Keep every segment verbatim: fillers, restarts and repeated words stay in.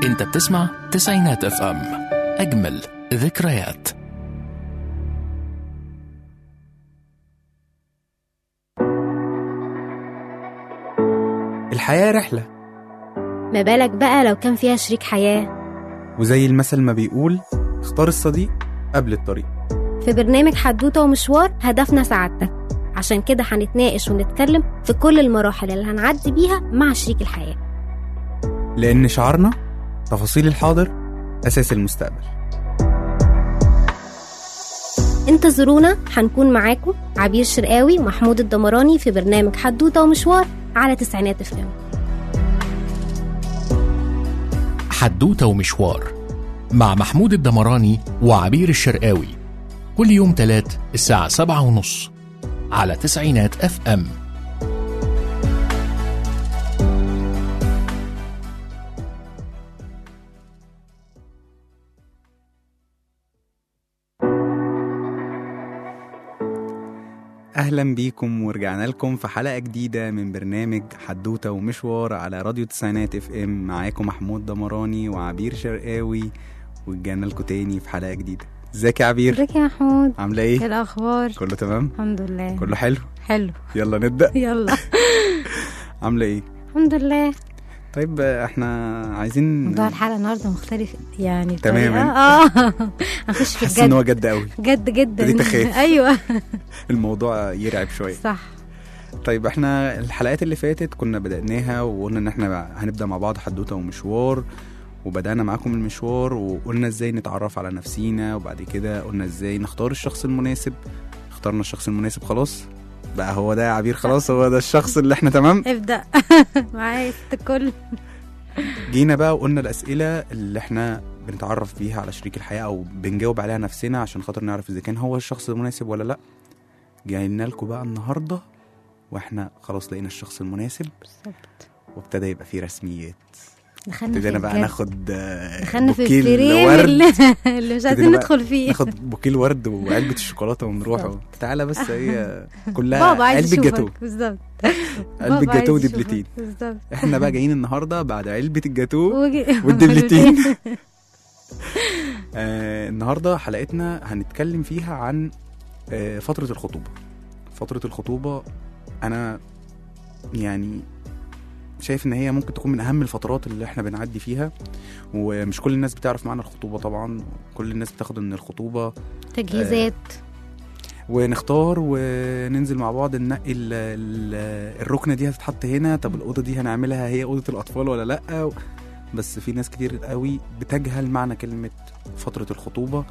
انت بتسمع تسعينات اف ام، اجمل ذكريات. الحياة رحلة، ما بالك بقى لو كان فيها شريك حياة. وزي المثل ما بيقول اختار الصديق قبل الطريق. في برنامج حدوتة ومشوار هدفنا سعادتك، عشان كده هنتناقش ونتكلم في كل المراحل اللي هنعدي بيها مع شريك الحياة، لأن شعارنا تفاصيل الحاضر أساس المستقبل. انتظرونا، هنكون معاكم عبير شرقاوي ومحمود الدمراني في برنامج حدوتة ومشوار على تسعينات اف ام. حدوتة ومشوار مع محمود الدمراني وعبير الشرقاوي، كل يوم تلات الساعة سبعة ونص على تسعينات اف ام. أهلا بيكم ورجعنا لكم في حلقة جديدة من برنامج حدوتة ومشوار على راديو تسعينات اف ام. معاكم محمود دمراني وعبير شرقاوي، ورجعنا لكم تاني في حلقة جديدة. ازيك يا عبير؟ ازيك يا محمود؟ عاملة ايه؟ ايه الأخبار؟ كله تمام؟ الحمد لله. كله حلو؟ حلو. يلا نبدأ. يلا. عاملة ايه؟ الحمد لله. طيب احنا عايزين موضوع الحلقة النهاردة مختلف يعني تماما. اه هنخش في حاسس ان الجد. هو جد قوي، جد جدا. ابتديت أخاف. ايوه الموضوع يرعب شوية. صح. طيب احنا الحلقات اللي فاتت كنا بدأناها وقلنا ان احنا هنبدأ مع بعض حدوتة ومشوار، وبدأنا معاكم المشوار وقلنا ازاي نتعرف على نفسينا، وبعد كده قلنا ازاي نختار الشخص المناسب. اختارنا الشخص المناسب، خلاص بقى هو ده يا عبير، خلاص هو ده الشخص اللي احنا تمام. ابدأ. معايا ست الكل. جينا بقى وقلنا الأسئلة اللي احنا بنتعرف بيها على شريك الحياة او بنجاوب عليها نفسنا عشان خاطر نعرف اذا كان هو الشخص المناسب ولا لا. جايين لكم بقى النهاردة واحنا خلاص لقينا الشخص المناسب بالظبط. وابتدى يبقى فيه رسميات. دخلنا ابتدينا في بقى الجد. ناخد دخلنا في بوكيه الفريم الورد، اللي, اللي مش عايزين ابتدينا بقى ندخل فيه. ناخد بوكيه الورد وعلبة الشوكولاتة ونروح. بالظبط. تعالى بس هي كلها بابا عايز علبة جاتو، يشوفك. بالظبط. علبة بابا جاتو عايز ودبلتين. يشوفك. بالظبط. احنا بقى جايين النهاردة بعد علبة الجاتو وجي- والدبلتين. آه النهاردة حلقتنا هنتكلم فيها عن آه فترة الخطوبة. فترة الخطوبة أنا يعني شايف ان هي ممكن تكون من اهم الفترات اللي احنا بنعدي فيها، ومش كل الناس بتعرف معنى الخطوبة طبعا. كل الناس بتاخد ان الخطوبة تجهيزات. ونختار وننزل مع بعض ننقي ال- ال- الركنة دي هتتحط هنا، طب الأوضة دي هنعملها هي أوضة الأطفال ولا لأ. بس في ناس كتير قوي بتجهل معنى كلمة فترة الخطوبة.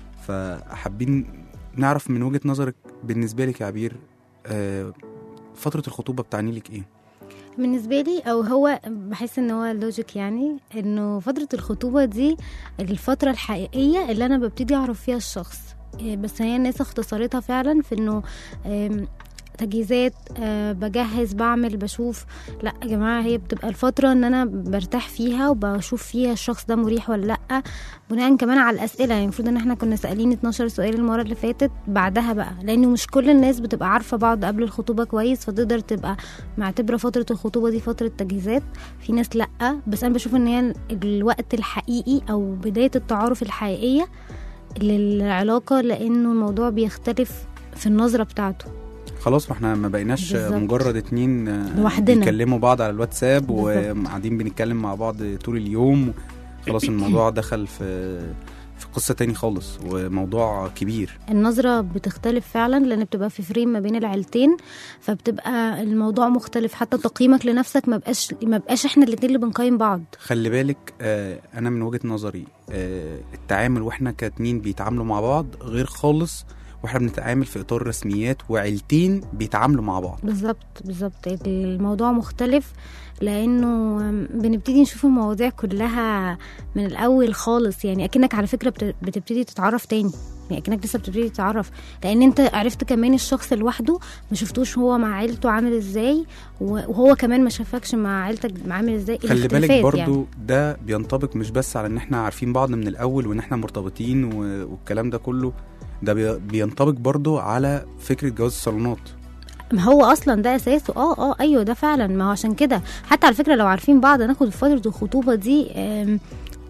فحابين نعرف من وجهة نظرك بالنسبة لك يا عبير، آه، فترة الخطوبة بتعني لك ايه؟ بالنسبة لي او هو بحس ان هو اللوجيك، يعني انه فترة الخطوبة دي الفترة الحقيقية اللي انا ببتدي اعرف فيها الشخص. إيه، بس هي الناس اختصرتها فعلا في انه آم، تجهيزات، آه، بجهز بعمل بشوف. لا يا جماعة، هي بتبقى الفترة ان انا برتاح فيها وبشوف فيها الشخص ده مريح ولا لا، بناء كمان على الاسئلة. يعني المفروض ان احنا كنا سألين اتناشر سؤال المرة اللي فاتت. بعدها بقى لانه مش كل الناس بتبقى عارفة بعض قبل الخطوبة كويس، فتقدر تبقى معتبرة فترة الخطوبة دي فترة تجهيزات. في ناس لا، بس انا بشوف ان هي الوقت الحقيقي او بداية التعارف الحقيقية للعلاقة، لانه الموضوع بيختلف في النظرة بتاعته. خلاص ما احنا ما بقيناش بالظبط. مجرد اتنين آه، لوحدنا. بيكلموا بعض على الواتساب بالظبط. وقاعدين بنتكلم مع بعض طول اليوم. خلاص الموضوع دخل في في قصة تاني خالص وموضوع كبير. النظرة بتختلف فعلا، لان بتبقى في فريم ما بين العيلتين، فبتبقى الموضوع مختلف. حتى تقييمك لنفسك ما بقاش ما بقاش احنا الاتنين اللي بنقيم بعض. خلي بالك، آه، انا من وجهة نظري آه، التعامل واحنا كاتنين بيتعاملوا مع بعض غير خالص واحنا بنتعامل في اطار رسميات وعيلتين بيتعاملوا مع بعض. بالظبط بالظبط. الموضوع مختلف لانه بنبتدي نشوف المواضيع كلها من الاول خالص. يعني اكنك على فكره بت- بتبتدي تتعرف تاني، يعني اكنك لسه بتبتدي تتعرف، لان انت عرفت كمان الشخص لوحده، ما شفتوش هو مع عيلته عامل ازاي، وهو كمان ما شافكش مع عيلتك عامل ازاي. خلي بالك الاختلافات برضو يعني. ده بينطبق مش بس على ان احنا عارفين بعض من الاول وان احنا مرتبطين و- والكلام ده كله، ده بي- بينطبق برضو على فكرة جواز الصالونات. ما هو اصلا ده اساسه. اه اه ايوه ده فعلا. ما هو عشان كده حتى على فكره لو عارفين بعض ناخد فتره الخطوبه دي آم،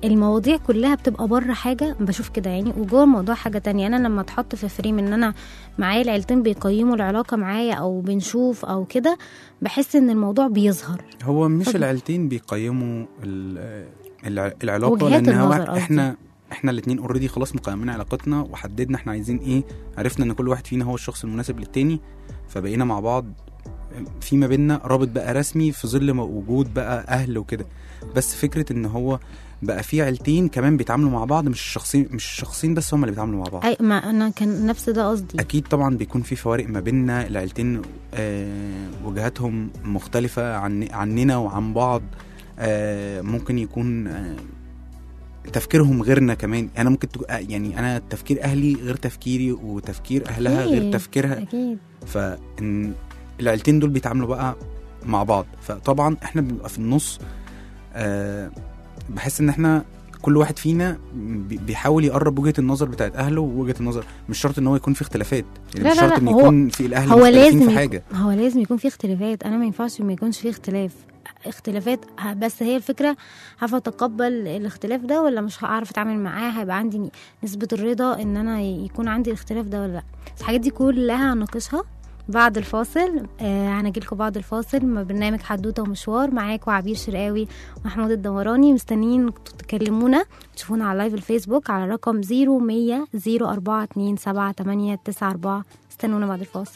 المواضيع كلها بتبقى بره حاجه بشوف كده يعني، وجوه الموضوع حاجه تانية. انا لما اتحط في فريم ان انا معايا العيلتين بيقيموا العلاقه معايا او بنشوف او كده، بحس ان الموضوع بيظهر. هو مش طب- العيلتين بيقيموا ال- الع- العلاقه، وجهات لان هو النظر قصدي. احنا احنا الاثنين اوريدي خلاص مقيمين علاقتنا وحددنا احنا عايزين ايه، عرفنا ان كل واحد فينا هو الشخص المناسب للتاني، فبقينا مع بعض في ما بيننا رابط بقى رسمي في ظل وجود بقى اهل وكده. بس فكره ان هو بقى في عيلتين كمان بيتعاملوا مع بعض، مش الشخصين مش الشخصين بس هم اللي بيتعاملوا مع بعض. اي ما انا كان نفس ده قصدي. اكيد طبعا بيكون في فوارق ما بيننا، العيلتين آه وجهاتهم مختلفه عن عننا وعن بعض. آه ممكن يكون آه تفكيرهم غيرنا كمان. انا ممكن تكون يعني انا تفكير اهلي غير تفكيري، وتفكير اهلها غير أكيد. تفكيرها. اكيد. فان العيلتين دول بيتعاملوا بقى مع بعض، فطبعا احنا بنبقى في النص. آه بحس ان احنا كل واحد فينا بي- بيحاول يقرب وجهة النظر بتاعت اهله ووجهة النظر. مش شرط ان هو يكون في اختلافات يعني، لا مش لا شرط لا، ان هو- يكون في الاهل هو مختلفين لازم في يكون- حاجة. هو لازم يكون في اختلافات. انا ما ينفعش ما يكونش في اختلاف اختلافات ه- بس هي الفكره هعرف اتقبل الاختلاف ده ولا مش هعرف اتعامل معاه، هيبقى عندي نسبه الرضا ان انا يكون عندي الاختلاف ده ولا لا. الحاجات دي كلها هناقشها بعد الفاصل. آه هنجيلكم بعد الفاصل مع برنامج حدوته ومشوار، معاكم عبير شرقاوي ومحمود الدمراني. مستنيين تكلمونا تشوفونا على لايف الفيسبوك على رقم صفر مية صفر أربعة اتنين سبعة تمانية تسعة أربعة. استنونا بعد الفاصل.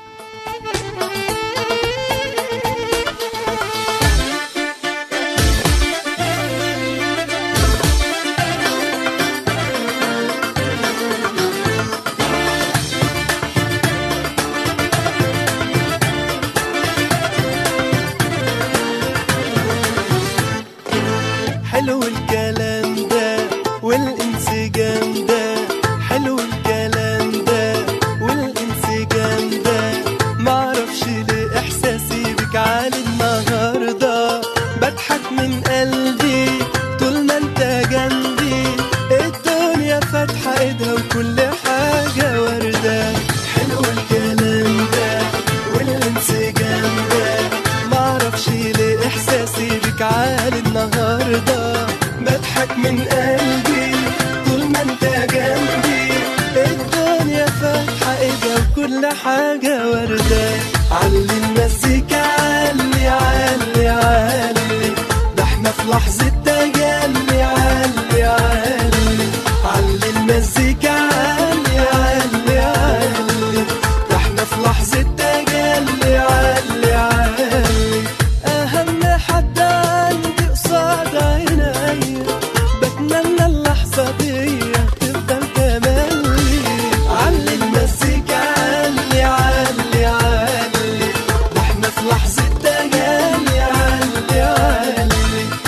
حلو الكلام ده والانسجام ده، حلو الكلام ده والانسجام ده. معرفش ليه احساسي بك عالي النهارده، بضحك من قلبي طول ما انت جنبي. الدنيا فاتحه ايدها وكل حاجه ورده. حلو الكلام ده والانسجام ده، معرفش ليه احساسي بك عالي النهارده، بضحك من قلبي طول ما انت جنبي. الدنيا فاتحه ايدها وكل حاجه ورده. علي المزيكا علي علي علي، ده احنا في لحظه تجلي. علي علي علي المزيكا علي علي علي، ده احنا في لحظه تجلي. علي علي اهم حد عندي قصاد عيني، بتمنى اللحظه دي تفضل تملي. علي المزيكا علي علي علي، ده احنا في لحظه تجلي. علي علي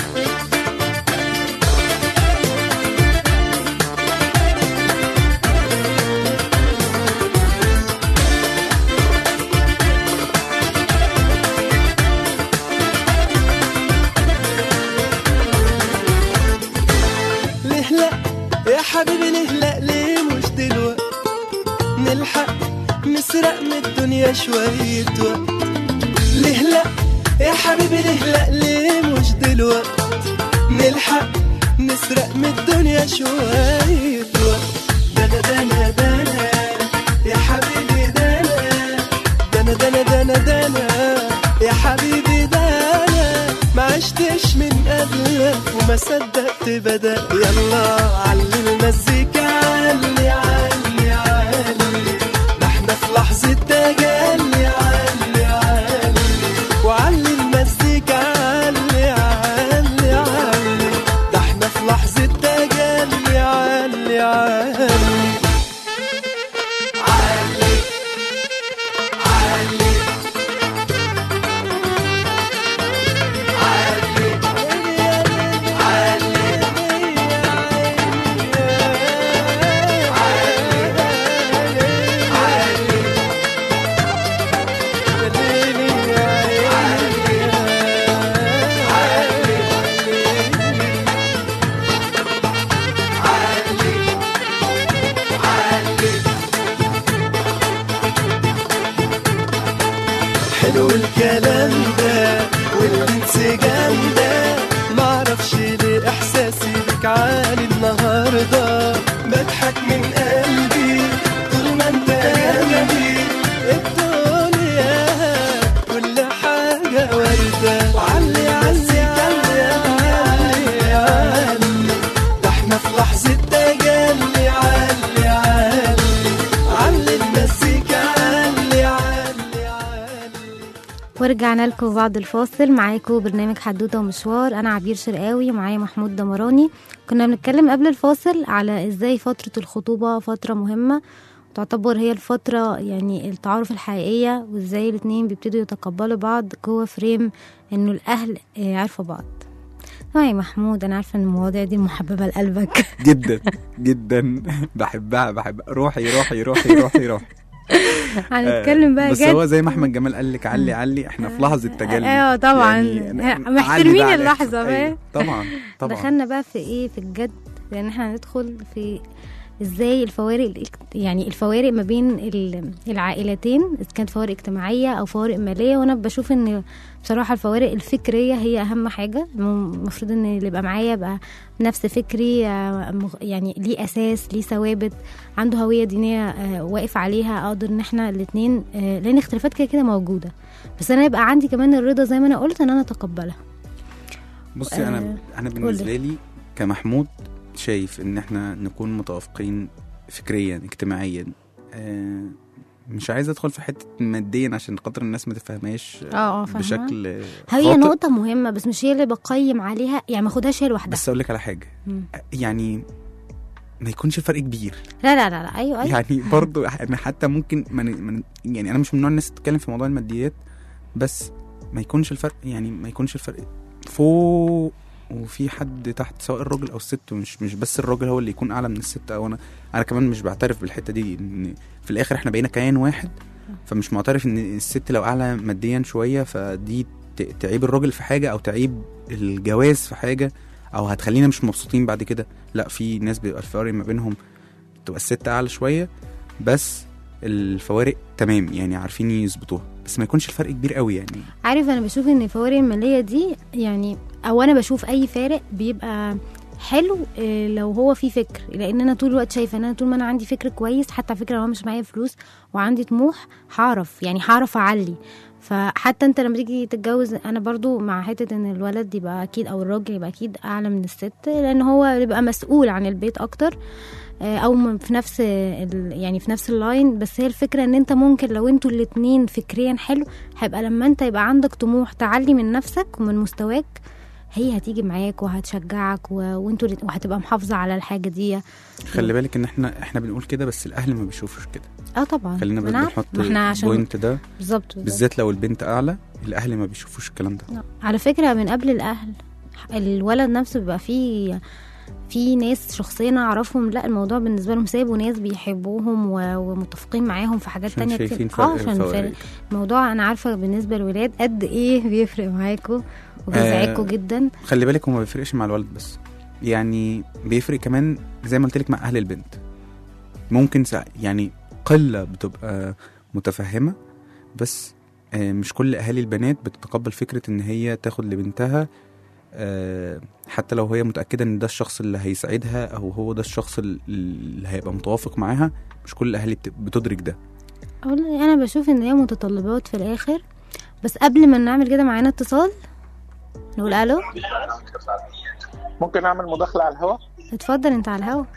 ليه لا يا حبيبي، ليه لا ليه مش دلوقت نلحق نسرق من الدنيا شوية وقت. ليه لا يا حبيبي، ليه لا ليه مش دلوقت نلحق نسرق من الدنيا شوية وقت. دنا دنا دنا يا حبيبي دنا، دنا دنا دنا دنا يا حبيبي دنا. ما عشتش من قبلك وما صدقت بدأ. يلا علي المزيكا علي علي علي، ده احنا في لحظة تجلي. علي علي وعلي المزيكا علي علي علي، ده احنا في لحظة تجلي. علي علي علي علي حلو الكلام ده والانسجام ده، معرفش ليه احساسي بك بضحك من قلبي طول ما انت جنبي. الدنيا كل حاجة وردة وعلي علي علي علي علي ده احنا في لحظة تجلي. علي علي علي المزيكا علي علي علي. ورجعنا لكم بعد الفاصل، معاكم برنامج حدوتة ومشوار. أنا عبير شرقاوي ومعايا محمود دمراني. كنا بنتكلم قبل الفاصل على إزاي فترة الخطوبة فترة مهمة تعتبر هي الفترة يعني التعارف الحقيقية، وإزاي الاتنين بيبتدوا يتقبلوا بعض جوه فريم إنه الأهل يعرفوا بعض. يا محمود أنا عارفة إن المواضيع دي محببة لقلبك جدا جدا بحبها بحب روحي روحي روحي روحي روحي. هنتكلم بقى بس جد. هو زي ما احمد جمال قال لك علي علي، احنا في لحظه تجلي. ايوه طبعا يعني محترمين اللحظه. أيوة طبعا طبعا. دخلنا بقى في ايه، في الجد، لان احنا هندخل في ازاي الفوارق يعني الفوارق ما بين العائلتين، اذا كانت فوارق اجتماعيه او فوارق ماليه. وانا بشوف ان بصراحه الفوارق الفكريه هي اهم حاجه. المفروض ان اللي يبقى معايا يبقى نفس فكري، يعني ليه اساس، ليه ثوابت، عنده هويه دينيه واقف عليها، اقدر ان احنا الاثنين، لان اختلافات كده كده موجوده، بس انا يبقى عندي كمان الرضا زي ما انا قلت ان انا اتقبلها. بصي انا آه انا بالنسبه لي كمحمود شايف ان احنا نكون متوافقين فكريا اجتماعيا. آه مش عايز ادخل في حته ماديا عشان خاطر الناس ما تفهمهاش اه بشكل هي خاطئ. نقطه مهمه بس مش هي اللي بقيم عليها، يعني ما اخدهاش هي لوحدها. بس اقول لك على حاجه، م. يعني ما يكونش الفرق كبير. لا لا لا, لا. ايوه ايوه يعني برضو يعني حتى ممكن من يعني انا مش من نوع الناس تتكلم في موضوع الماديات، بس ما يكونش الفرق يعني ما يكونش الفرق فوق وفي حد تحت، سواء الراجل او الست. مش مش بس الراجل هو اللي يكون اعلى من الست، او انا انا كمان مش بعترف بالحته دي، ان في الاخر احنا بقينا كيان واحد. فمش معترف ان الست لو اعلى ماديا شويه فدي تعيب الراجل في حاجه، او تعيب الجواز في حاجه، او هتخلينا مش مبسوطين بعد كده. لا، في ناس بيبقى الفرق ما بينهم تبقى الست اعلى شويه بس الفوارق تمام، يعني عارفين يظبطوها، بس ما يكونش الفرق كبير قوي. يعني عارف انا بشوف ان الفوارق الماليه دي يعني، او انا بشوف اي فارق بيبقى حلو لو هو في فكر، لان انا طول الوقت شايفه ان انا طول ما انا عندي فكر كويس، حتى فكره لو مش معايا فلوس وعندي طموح، هعرف يعني هعرف اعلي. فحتى انت لما تيجي تتجوز، انا برضو مع حته ان الولد يبقى اكيد او الراجل يبقى اكيد اعلى من الست، لان هو يبقى مسؤول عن البيت اكتر، او في نفس يعني في نفس اللاين. بس هي الفكره ان انت ممكن لو انتوا الاتنين فكريا حلو، هيبقى لما انت يبقى عندك طموح تعلي من نفسك ومن مستواك، هي هتيجي معاك وهتشجعك و... وانتوا وهتبقى محافظه على الحاجه دي. خلي بالك ان احنا احنا بنقول كده، بس الاهل ما بيشوفوش كده. اه طبعا خلينا بنحط البوينت ده بالظبط، بالذات لو البنت اعلى، الاهل ما بيشوفوش الكلام ده. على فكره من قبل الاهل الولد نفسه بيبقى فيه في ناس شخصيا اعرفهم، لا الموضوع بالنسبه لهم سايب، وناس بيحبوهم ومتفقين معاهم في حاجات تانية كتير. اه عشان الموضوع انا عارفه بالنسبه للولاد قد ايه بيفرق معاكم وبيزعجكم آه جدا. خلي بالك هو ما بيفرقش مع الولد بس، يعني بيفرق كمان زي ما قلت لك مع اهل البنت. ممكن يعني قله بتبقى متفهمه، بس آه مش كل اهالي البنات بتتقبل فكره ان هي تاخد لبنتها أه حتى لو هي متأكدة ان ده الشخص اللي هيساعدها، او هو ده الشخص اللي هيبقى متوافق معاها. مش كل الاهالي بتدرك ده. انا بشوف ان هي متطلبات في الاخر. بس قبل ما نعمل كده معانا اتصال، نقول الو. ممكن اعمل مداخلة على الهواء؟ اتفضل انت على الهواء.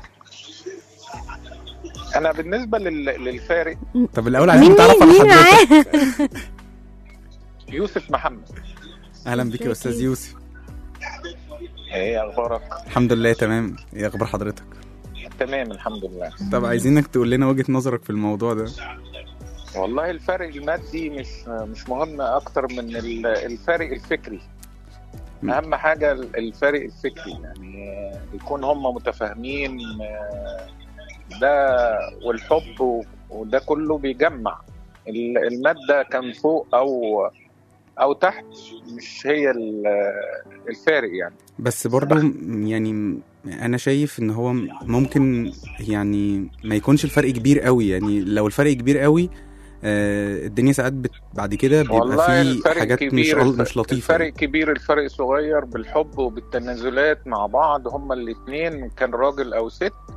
انا بالنسبة لل... للفارق. طب الاول عايزين نتعرف على حضرتك. يوسف محمد. اهلا بك يا استاذ يوسف. ايه اخبارك؟ الحمد لله تمام. ايه اخبار حضرتك؟ تمام الحمد لله. طب عايزينك تقول لنا وجهة نظرك في الموضوع ده. والله الفرق المادي مش مش مهم اكتر من الفرق الفكري. اهم حاجة الفرق الفكري، يعني يكون هم متفاهمين ده، والحب وده كله بيجمع. المادة كان فوق او او تحت مش هي الفارق يعني. بس برضو يعني انا شايف ان هو ممكن يعني ما يكونش الفرق كبير قوي. يعني لو الفرق كبير قوي آه الدنيا ساعات بعد كده بيبقى في حاجات مش مش لطيفه. الفرق كبير، الفرق صغير بالحب وبالتنازلات مع بعض. هما الاثنين كان راجل او ست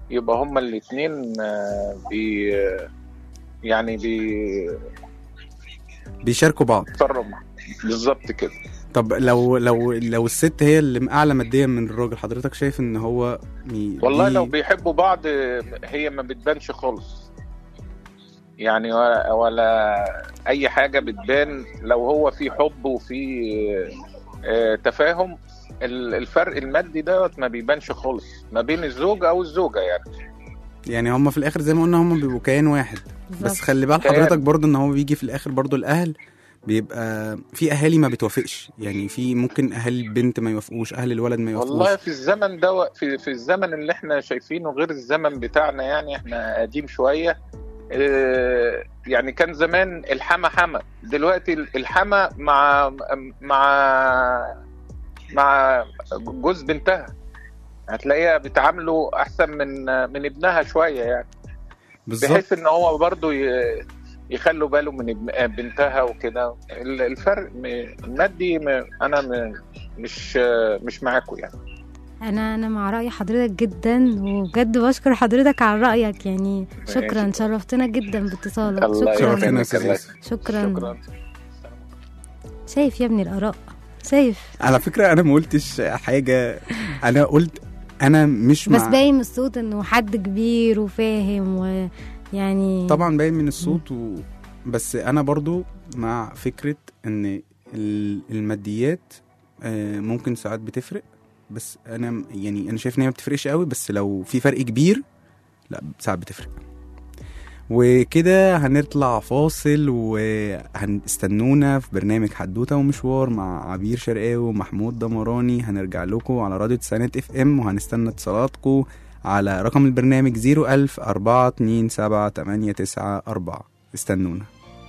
يبقى هما الاتنين بي يعني بي بيشاركوا بعض. بالظبط كده. طب لو لو لو الست هي اللي اعلى ماديا من الراجل، حضرتك شايف ان هو مي... والله دي... لو بيحبوا بعض هي ما بتبانش خالص يعني، ولا, ولا اي حاجه بتبان. لو هو في حب وفي تفاهم، الفرق المادي ده ما بيبانش خالص ما بين الزوج او الزوجه يعني. يعني هم في الاخر زي ما قلنا هم بيبقوا كيان واحد. بس خلي بال حضرتك برضو ان هو بيجي في الاخر برضو الاهل بيبقى في اهالي ما بتوافقش، يعني في ممكن اهالي البنت ما يوافقوش، اهل الولد ما يوافقوش. والله في الزمن ده، في في الزمن اللي احنا شايفينه غير الزمن بتاعنا يعني، احنا قديم شويه. اه يعني كان زمان الحما حما، دلوقتي الحما مع مع مع جوز بنتها هتلاقيها بتعامله احسن من من ابنها شويه يعني. بالظبط. بحيث ان هو برضو يخلوا باله من بنتها وكده. الفرق المادي انا مش مش معاكم يعني. انا انا مع راي حضرتك جدا، وبجد بشكر حضرتك على رايك يعني. شكرا، شرفتنا جدا باتصالك. شكرا شكرا. شكرا. شايف يا ابني الاراء؟ شايف على فكره انا ما قلتش حاجه، انا قلت انا مش بس باين من الصوت انه حد كبير وفاهم ويعني طبعا باين من الصوت و... بس انا برضو مع فكره ان الماديات ممكن ساعات بتفرق، بس انا يعني انا شايف ان هي ما بتفرقش قوي، بس لو في فرق كبير لا ساعات بتفرق. وكده هنطلع فاصل وهنستنونا في برنامج حدوتة ومشوار مع عبير شرقاوي ومحمود دمراني. هنرجع لكم على راديو تسعينات اف ام، وهنستنى اتصالاتكم على رقم البرنامج زيرو ألف أربعة اتنين سبعة تمانية تسعة أربعة. استنونا.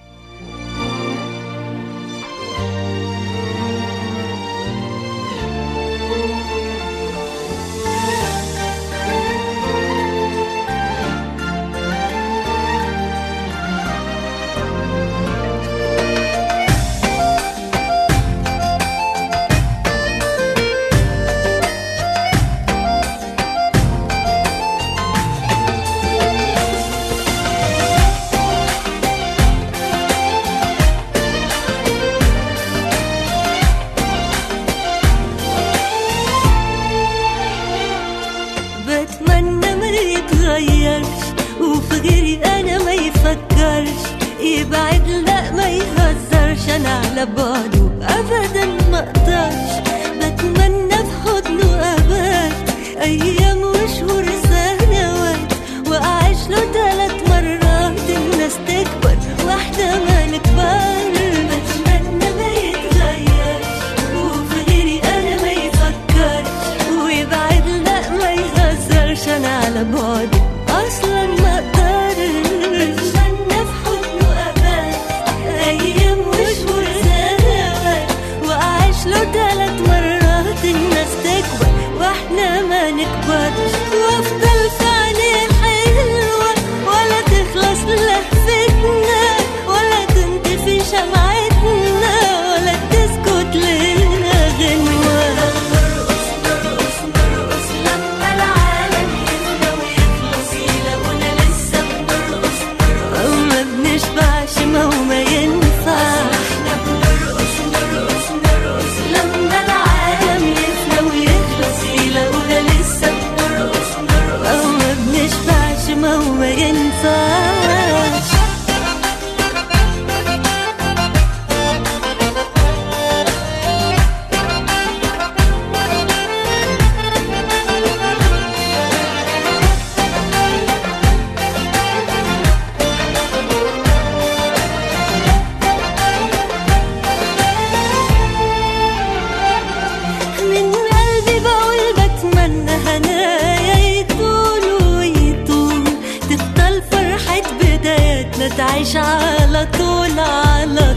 تعيش على طول على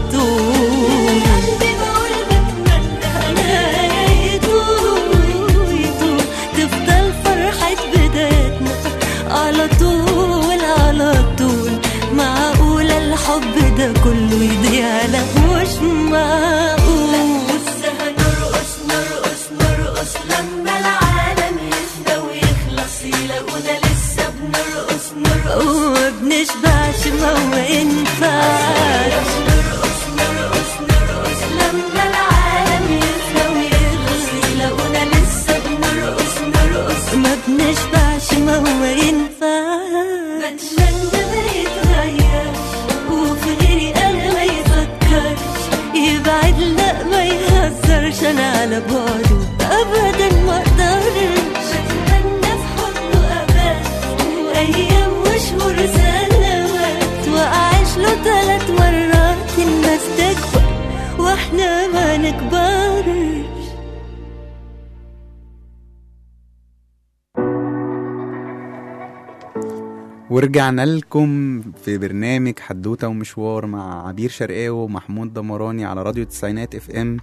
طول. قلبي بقول بتمنى هنايا يطول يطول، تفضل فرحة بدايتنا على طول على طول. معقول الحب ده كله يضيع؟ لا مش معقول. لسه هنرقص نرقص نرقص لما العالم يهدى ويخلص، يلاقونا لسه لا ما يهزرش انا على بعده ابدا ما اقدرش اتمنى في حضنه ابات وايام وشهور سنوات واعيش له ثلاث مرات الناس تكبر واحنا ما نكبرش. ورجعنا لكم في برنامج حدوتة ومشوار مع عبير شرقاوي ومحمود دمراني على راديو التسعينات اف ام،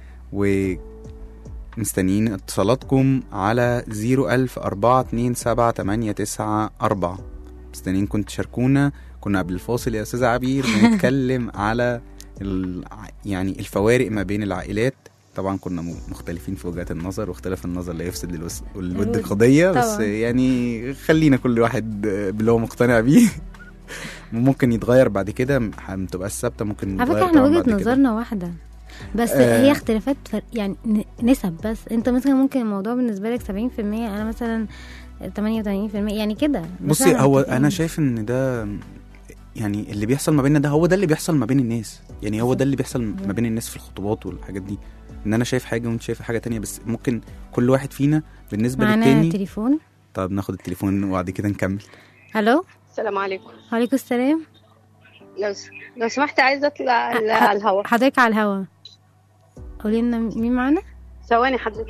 ومستنيين اتصالاتكم على زيرو ألف أربعة اتنين سبعة تمانية تسعة أربعة. مستنيينكم تشاركونا. كنا قبل الفاصل يا أستاذة عبير بنتكلم على ال... يعني الفوارق ما بين العائلات. طبعا كنا مختلفين في وجهات النظر، واختلاف النظر لا يفسد للوس... الود قضية، بس يعني خلينا كل واحد باللي هو مقتنع بيه. ممكن يتغير بعد كده، ما تبقاش ثابته، ممكن على فكره احنا وجهة نظرنا واحدة بس آه هي اختلافات فرق يعني نسب. بس انت مثلا ممكن الموضوع بالنسبه لك سبعين في المية، انا مثلا تمانية وتمانين في المية يعني كده. بصي هو انا شايف ان ده يعني اللي بيحصل ما بيننا ده هو ده اللي بيحصل ما بين الناس، يعني هو ده اللي بيحصل ما بين الناس في الخطوبات والحاجات دي، ان انا شايف حاجه وانت شايف حاجه تانية، بس ممكن كل واحد فينا بالنسبه للتاني. معانا تليفون؟ طب ناخد التليفون وبعد كده نكمل. الو، السلام عليكم. وعليكم السلام. لو س... لو سمحت عايزه اطلع على الهواء. حضرتك على الهواء، قولي لنا مين معانا. ثواني حضرتك.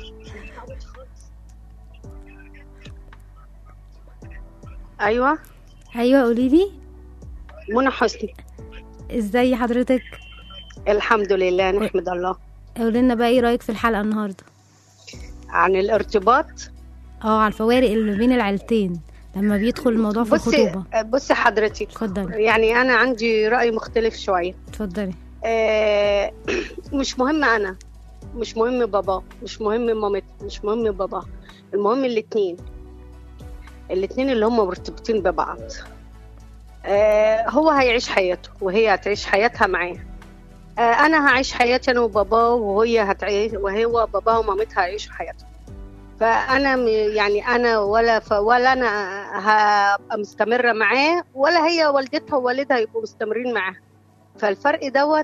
ايوه ايوه قولي لي. منى حسني. ازاي حضرتك؟ الحمد لله نحمد الله. قولي لنا بقى ايه رايك في الحلقه النهارده عن الارتباط؟ اه على الفوارق اللي بين العيلتين لما بيدخل الموضوع في الخطوبه. بصي حضرتك، اتفضلي. يعني انا عندي راي مختلف شويه. اتفضلي. آه مش مهم انا، مش مهم بابا، مش مهم مامتي، مش مهم بابا، المهم الاثنين الاثنين اللي هم مرتبطين ببعض. آه هو هيعيش حياته وهي هتعيش حياتها معاه. آه انا هعيش حياتي انا وبابا، وهي هتعيش، وهو بابا ومامتها هيعيشوا حياتهم. فانا يعني انا ولا ف ولا انا هبقى مستمره معاه، ولا هي والدتها ووالدها يبقوا مستمرين معاه. فالفرق دوت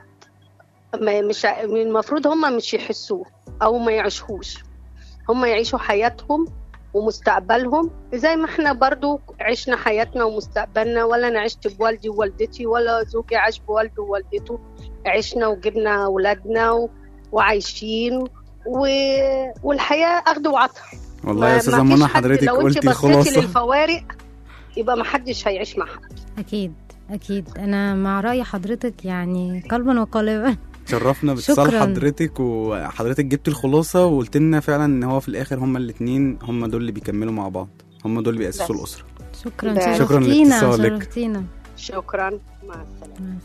مش المفروض هم مش يحسوه او ما يعيشوش، هم يعيشوا حياتهم ومستقبلهم زي ما احنا برضو عشنا حياتنا ومستقبلنا. ولا انا عشت بوالدي ووالدتي، ولا زوجي عاش بوالده ووالدته، عشنا وجبنا اولادنا و... وعايشين و... والحياه اخذ وعطا. والله يا استاذه منى حضرتك قلتي الخلاصه. لو انت للفوارق يبقى ما حدش هيعيش مع حد. اكيد اكيد انا مع راي حضرتك يعني قلبا وقالبا. تشرفنا باتصال حضرتك، وحضرتك جبت الخلاصه وقلت لنا فعلا ان هو في الاخر هما الاثنين هما دول اللي بيكملوا مع بعض، هما دول اللي بيأسسوا الاسره. شكرا شكرا لاتصالك. شكرا، مع السلامه.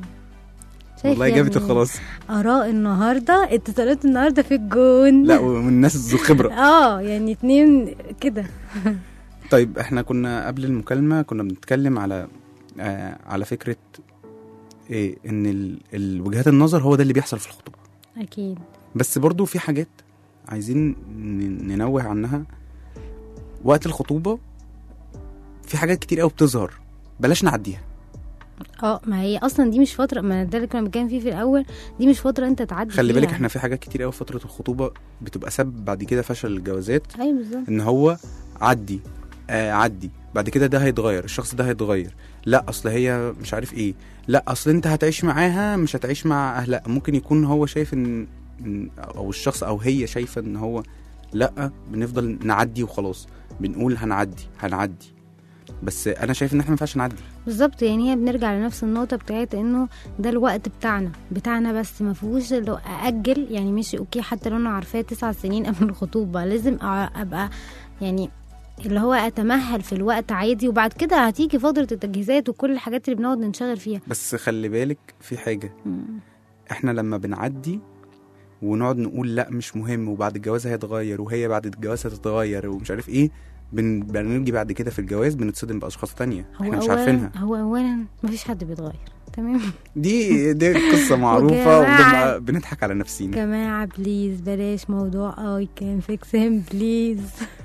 والله يعني جابت الخلاصه. اراء النهارده، اتصالات النهارده في الجون. لا ومن الناس ذو خبره. اه يعني اتنين كده. طيب احنا كنا قبل المكالمه كنا بنتكلم على آه على فكره ايه ان ال... الوجهات النظر هو ده اللي بيحصل في الخطوبه. اكيد. بس برضو في حاجات عايزين ننوه عنها. وقت الخطوبه في حاجات كتير قوي بتظهر، بلاش نعديها. اه ما هي اصلا دي مش فتره، ما ده اللي كنا بنتكلم فيه في الاول، دي مش فتره انت تعدي خلي فيها. بالك احنا في حاجات كتير قوي في فتره الخطوبه بتبقى سبب بعد كده فشل الجوازات. ايوه بالظبط. ان هو عدي آه عدي بعد كده ده هيتغير، الشخص ده هيتغير، لا اصل هي مش عارف ايه، لا اصل انت هتعيش معاها مش هتعيش مع اهلها. ممكن يكون هو شايف ان او الشخص او هي شايفه ان هو لا، بنفضل نعدي وخلاص، بنقول هنعدي هنعدي بس انا شايف ان احنا ما ينفعش نعدي. بالظبط، يعني هي بنرجع لنفس النقطه بتاعت انه ده الوقت بتاعنا بتاعنا بس ما فيهوش لو ااجل. يعني ماشي اوكي حتى لو انا عارفاه تسع سنين قبل الخطوبه لازم ابقى يعني اللي هو اتمهل في الوقت عادي، وبعد كده هتيجي فتره التجهيزات وكل الحاجات اللي بنقعد ننشغل فيها. بس خلي بالك في حاجه، مم. احنا لما بنعدي ونقعد نقول لا مش مهم وبعد الجواز هيتغير وهي بعد الجواز هتتغير ومش عارف ايه، بن... بنرجي بعد كده في الجواز بنتصدم باشخاص تانية احنا مش عارفينها. هو اولا مفيش حد بيتغير، تمام؟ دي دي قصه معروفه وبنضحك على نفسينا. جماعه بليز بلاش موضوع اي كان فيكس هيم بليز.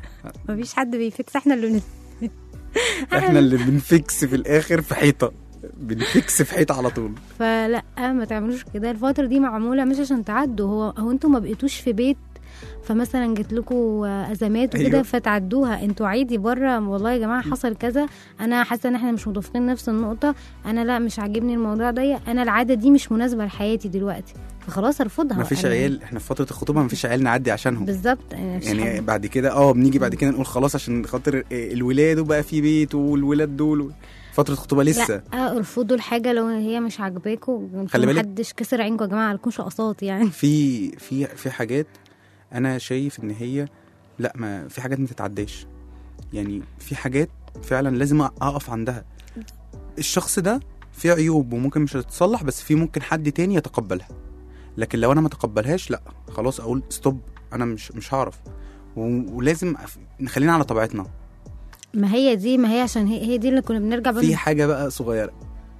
مفيش حد بيفكس، احنا اللي بن... احنا اللي بنفكس في الاخر في حيطه بنفكس في حيط على طول. فلا ما تعملوش كده. الفتره دي معموله مش عشان تعدوا، هو هو انتوا ما بقيتوش في بيت فمثلا جت لكم ازمات وكده أيوة. فتعدوها، انتوا عادي بره والله يا جماعه حصل كذا، انا حاسه ان احنا مش متفقين نفس النقطه، انا لا مش عاجبني الموضوع ده، انا العاده دي مش مناسبه لحياتي دلوقتي، فخلاص ارفضها. مفيش أنا عيال، احنا في فتره الخطوبه مفيش عيال نعدي عشانهم بالظبط يعني حاجة. بعد كده اه بنيجي بعد كده نقول خلاص عشان خاطر الولاد وبقى في بيت والولاد دول، فتره الخطوبه لسه. لا ارفضوا الحاجه لو هي مش عاجباكم، خلي بالك محدش كسر عينكم يا جماعه، عليكم شقصات يعني. في في في حاجات انا شايف ان هي لا، ما في حاجات ما تتعداش يعني، في حاجات فعلا لازم اقف عندها. الشخص ده فيه عيوب وممكن مش هتتصلح، بس في ممكن حد تاني يتقبلها، لكن لو انا ما تقبلهاش لا خلاص اقول ستوب، انا مش مش هعرف، ولازم نخلينا على طبيعتنا. ما هي دي ما هي عشان هي, هي دي اللي كنا بنرجع في حاجه بقى صغيره،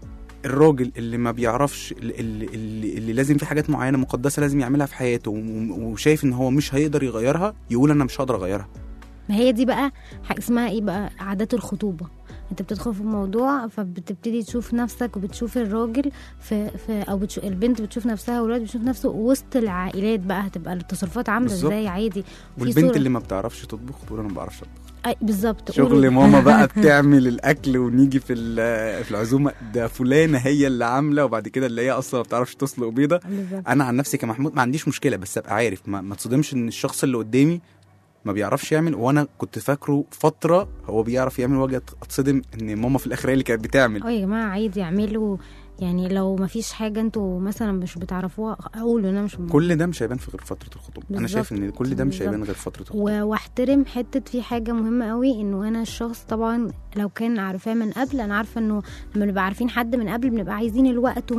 الراجل اللي ما بيعرفش اللي, اللي, اللي لازم في حاجات معينه مقدسه لازم يعملها في حياته وشايف ان هو مش هيقدر يغيرها، يقول انا مش هقدر اغيرها. ما هي دي بقى اسمها ايه بقى، عادات الخطوبه. انت بتدخل في الموضوع فبتبتدي تشوف نفسك وبتشوف الراجل في, في او بتشوف البنت بتشوف نفسها والولد بتشوف نفسه وسط العائلات بقى، هتبقى التصرفات عامله ازاي عادي. والبنت اللي ما بتعرفش تطبخ تقول انا ما بعرفش اطبخ. اي بالظبط، شغل ماما بقى بتعمل الاكل ونيجي في في العزومه ده فلانه هي اللي عامله، وبعد كده اللي هي اصلا ما بتعرفش تسلق بيضه. انا عن نفسي كمحمود ما عنديش مشكله، بس ابقى عارف ما, ما تصدمش ان الشخص اللي قدامي ما بيعرفش يعمل وانا كنت فاكره فتره هو بيعرف يعمل، واجي اتصدم ان ماما في الاخر هي اللي كانت بتعمل. اه يا جماعه عادي يعملوا يعني، لو ما فيش حاجه انتوا مثلا مش بتعرفوها اقولوا انا مش م... كل ده مش هيبان في غير فتره الخطوبه. انا شايف ان كل ده مش هيبان غير فتره الخطوبه. واحترم حته في حاجه مهمه قوي، انه انا الشخص طبعا لو كان عارفاه من قبل، انا عارفه انه لما بنبقى عارفين حد من قبل بنبقى عايزين الوقت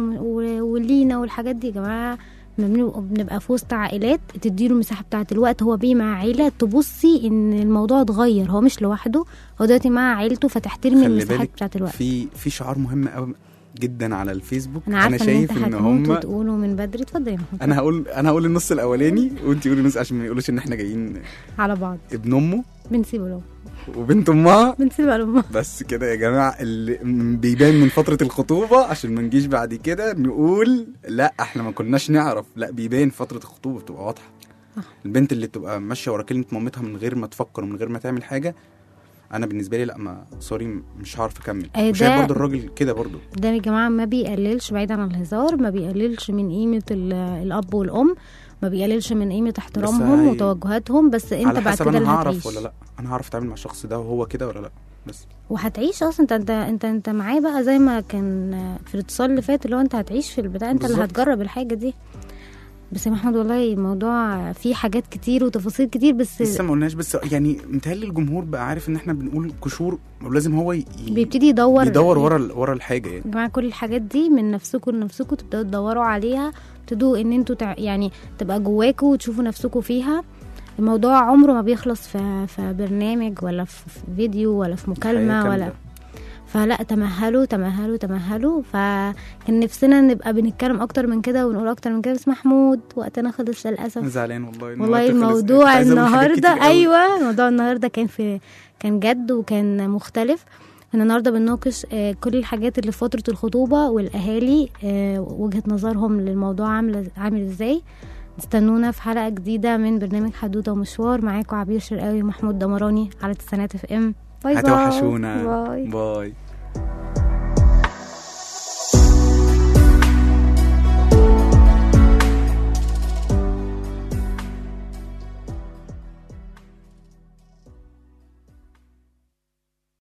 ولينا والحاجات دي. يا جماعه بنبقى في وسط عائلات تديله المساحه بتاعه الوقت، هو بيه مع عيله تبصي ان الموضوع اتغير، هو مش لوحده، هو دلوقتي مع عيلته، فتحترمي المساحات بتاعه الوقت. في في شعار مهم قوي جدا على الفيسبوك، انا, أنا شايف ان, ان هم تقولوا من بدري. اتفضل يا محمود. انا هقول انا هقول النص الاولاني وانت قولي النص عشان ما يقولوش ان احنا جايين على بعض. ابن امه بنسيبه له وبنت امها بنسيبها لامها. بس كده يا جماعه، اللي بيبان من فتره الخطوبه عشان ما نجيش بعد كده نقول لا احنا ما كناش نعرف، لا بيبان فتره الخطوبه بتبقى واضحه. البنت اللي بتبقى ماشيه ورا كلمه مامتها من غير ما تفكر ومن غير ما تعمل حاجه، انا بالنسبه لي لا، ما سوري مش هعرف اكمل. وشايف برضو الراجل كده برضو ده يا جماعه ما بيقللش، بعيد عن الهزار، ما بيقللش من قيمه الاب والام، ما بيقللش من قيمه احترامهم وتوجهاتهم، بس انت بعد كده اللي هتعيش ولا لا، انا هعرف اتعامل مع الشخص ده وهو كده ولا لا، بس وهتعيش اصلا. انت انت انت, انت معاه بقى زي ما كان في الاتصال اللي فات، اللي هو انت هتعيش في البتاع، انت بالزبط. اللي هتجرب الحاجه دي. بس يا محمد والله الموضوع فيه حاجات كتير وتفاصيل كتير، بس لسه ما قلناش، بس يعني متهيألي الجمهور بقى عارف ان احنا بنقول قشور، ولازم هو ي... بيبتدي يدور يدور ورا ورا الحاجه يعني. يا جماعه كل الحاجات دي من نفسكم لنفسكم، تبداوا تدوروا عليها، تبتدوا ان انتوا تع... يعني تبقى جواكم وتشوفوا نفسكم فيها. الموضوع عمره ما بيخلص في في برنامج ولا في فيديو ولا في مكالمه ولا، فلا تمهلوا تمهلوا تمهلوا. فكان نفسنا نبقى بنتكلم اكتر من كده ونقول اكتر من كده، بس محمود وقتنا خلص للاسف. زعلان والله. والله الموضوع النهارده ايوه الموضوع النهارده كان في كان جد وكان مختلف. احنا النهارده بنناقش آه كل الحاجات اللي في فتره الخطوبه، والاهالي آه وجهه نظرهم للموضوع عامل عامل ازاي. استنونا في حلقه جديده من برنامج حدوته ومشوار، معاكم عبير شرقاوي ومحمود دمراني على تسعينات اف ام. باي باي. هتوحشونا. باي باي.